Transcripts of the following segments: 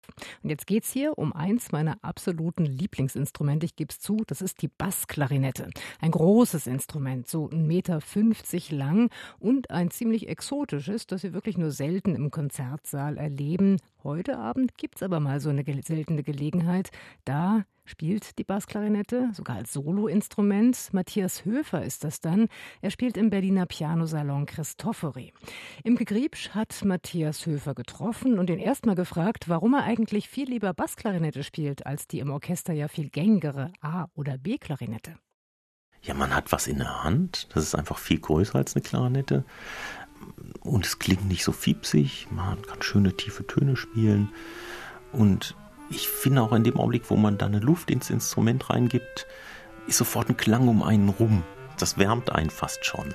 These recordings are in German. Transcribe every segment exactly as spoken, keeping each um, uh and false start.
Und jetzt geht's hier um eins meiner absoluten Lieblingsinstrumente. Ich gebe es zu, das ist die Bassklarinette. Ein großes Instrument, so ein Meter fünfzig lang und ein ziemlich exotisches, das wir wirklich nur selten im Konzertsaal erleben. Heute Abend gibt's aber mal so eine ge- seltene Gelegenheit. Da spielt die Bassklarinette, sogar als Soloinstrument. Matthias Höfer ist das dann. Er spielt im Berliner Pianosalon Christofori. Imke Griebsch hat Matthias Höfer getroffen und ihn erstmal gefragt, warum er eigentlich viel lieber Bassklarinette spielt, als die im Orchester ja viel gängigere A- oder B-Klarinette. Ja, man hat was in der Hand, das ist einfach viel größer als eine Klarinette und es klingt nicht so fiepsig, man kann schöne tiefe Töne spielen und ich finde auch in dem Augenblick, wo man da eine Luft ins Instrument reingibt, ist sofort ein Klang um einen rum. Das wärmt einen fast schon.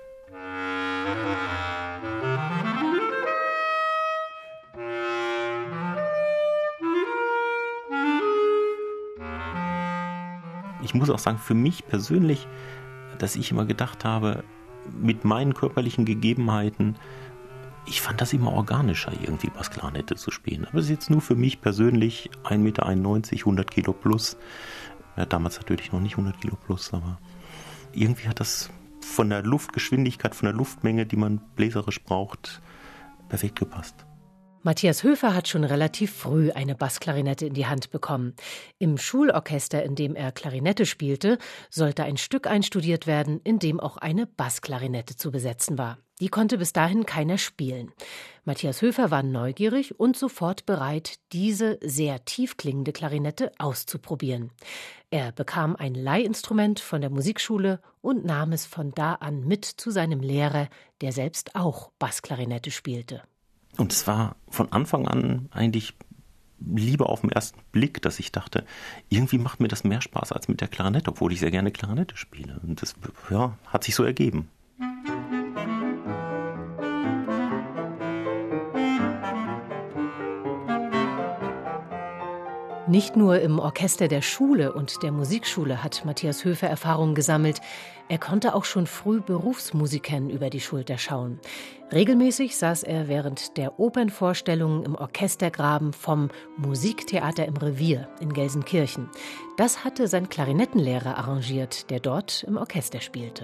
Ich muss auch sagen, für mich persönlich, dass ich immer gedacht habe, mit meinen körperlichen Gegebenheiten, ich fand das immer organischer, irgendwie Bassklarinette zu spielen. Aber es ist jetzt nur für mich persönlich ein Meter einundneunzig, hundert Kilo plus. Ja, damals natürlich noch nicht hundert Kilo plus, aber irgendwie hat das von der Luftgeschwindigkeit, von der Luftmenge, die man bläserisch braucht, perfekt gepasst. Matthias Höfer hat schon relativ früh eine Bassklarinette in die Hand bekommen. Im Schulorchester, in dem er Klarinette spielte, sollte ein Stück einstudiert werden, in dem auch eine Bassklarinette zu besetzen war. Die konnte bis dahin keiner spielen. Matthias Höfer war neugierig und sofort bereit, diese sehr tief klingende Klarinette auszuprobieren. Er bekam ein Leihinstrument von der Musikschule und nahm es von da an mit zu seinem Lehrer, der selbst auch Bassklarinette spielte. Und es war von Anfang an eigentlich Liebe auf den ersten Blick, dass ich dachte, irgendwie macht mir das mehr Spaß als mit der Klarinette, obwohl ich sehr gerne Klarinette spiele. Und das ja, hat sich so ergeben. Nicht nur im Orchester der Schule und der Musikschule hat Matthias Höfer Erfahrungen gesammelt. Er konnte auch schon früh Berufsmusikern über die Schulter schauen. Regelmäßig saß er während der Opernvorstellungen im Orchestergraben vom Musiktheater im Revier in Gelsenkirchen. Das hatte sein Klarinettenlehrer arrangiert, der dort im Orchester spielte.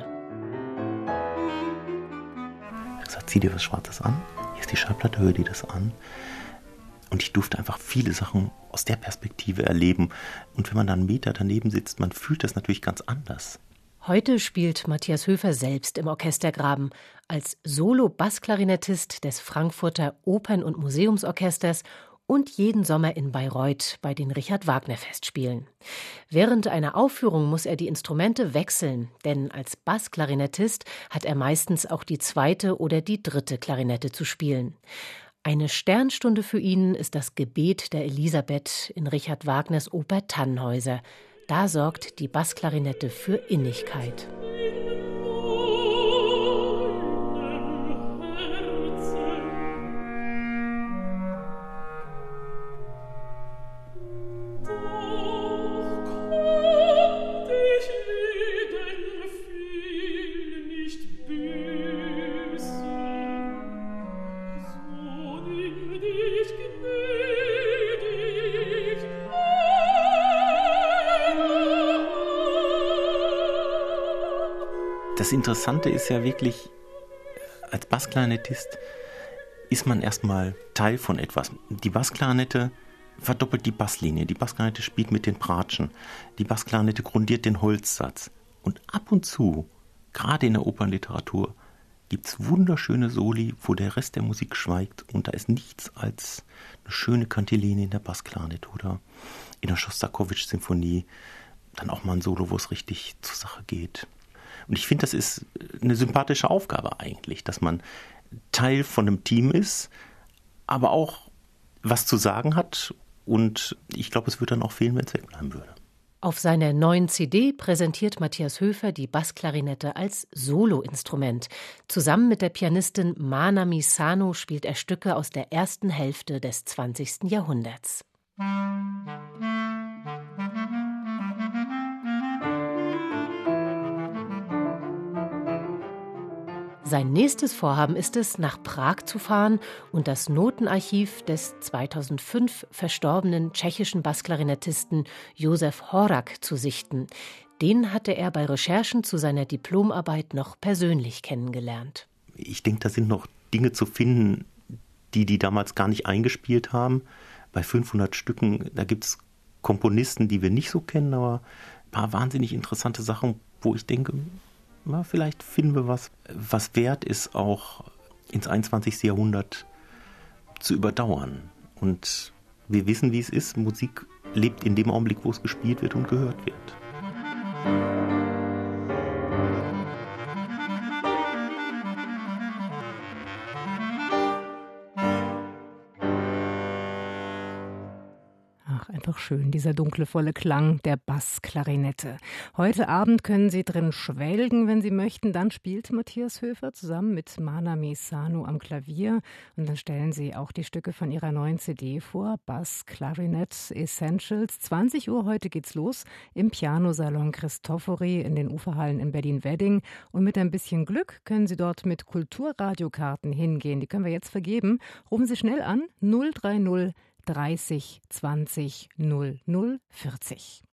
Er hat gesagt, zieh dir was Schwarzes an, hier ist die Schallplatte, hör dir das an. Und ich durfte einfach viele Sachen aus der Perspektive erleben. Und wenn man dann einen Meter daneben sitzt, man fühlt das natürlich ganz anders. Heute spielt Matthias Höfer selbst im Orchestergraben als Solo-Bassklarinettist des Frankfurter Opern- und Museumsorchesters und jeden Sommer in Bayreuth bei den Richard-Wagner-Festspielen. Während einer Aufführung muss er die Instrumente wechseln, denn als Bassklarinettist hat er meistens auch die zweite oder die dritte Klarinette zu spielen. Eine Sternstunde für ihn ist das Gebet der Elisabeth in Richard Wagners Oper Tannhäuser. Da sorgt die Bassklarinette für Innigkeit. Das Interessante ist ja wirklich, als Bassklarinettist ist man erstmal Teil von etwas. Die Bassklarinette verdoppelt die Basslinie, die Bassklarinette spielt mit den Bratschen, die Bassklarinette grundiert den Holzsatz. Und ab und zu, gerade in der Opernliteratur, gibt es wunderschöne Soli, wo der Rest der Musik schweigt und da ist nichts als eine schöne Kantilene in der Bassklarinette oder in der Schostakowitsch-Symphonie dann auch mal ein Solo, wo es richtig zur Sache geht. Und ich finde, das ist eine sympathische Aufgabe eigentlich, dass man Teil von einem Team ist, aber auch was zu sagen hat. Und ich glaube, es würde dann auch fehlen, wenn es wegbleiben würde. Auf seiner neuen C D präsentiert Matthias Höfer die Bassklarinette als Soloinstrument. Zusammen mit der Pianistin Mana Misano spielt er Stücke aus der ersten Hälfte des zwanzigsten Jahrhunderts. Sein nächstes Vorhaben ist es, nach Prag zu fahren und das Notenarchiv des zweitausendfünf verstorbenen tschechischen Bassklarinettisten Josef Horak zu sichten. Den hatte er bei Recherchen zu seiner Diplomarbeit noch persönlich kennengelernt. Ich denke, da sind noch Dinge zu finden, die die damals gar nicht eingespielt haben. Bei fünfhundert Stücken, da gibt es Komponisten, die wir nicht so kennen, aber ein paar wahnsinnig interessante Sachen, wo ich denke, na, vielleicht finden wir was, was wert ist, auch ins einundzwanzigste. Jahrhundert zu überdauern. Und wir wissen, wie es ist. Musik lebt in dem Augenblick, wo es gespielt wird und gehört wird. Ach, einfach schön, dieser dunkle, volle Klang der Bassklarinette. Heute Abend können Sie drin schwelgen, wenn Sie möchten. Dann spielt Matthias Höfer zusammen mit Mana Misano am Klavier. Und dann stellen Sie auch die Stücke von ihrer neuen C D vor, Bass Clarinet Essentials. zwanzig Uhr heute geht's los im Pianosalon Cristofori in den Uferhallen in Berlin-Wedding. Und mit ein bisschen Glück können Sie dort mit Kulturradiokarten hingehen. Die können wir jetzt vergeben. Rufen Sie schnell an null drei null dreißig zwanzig null null vierzig.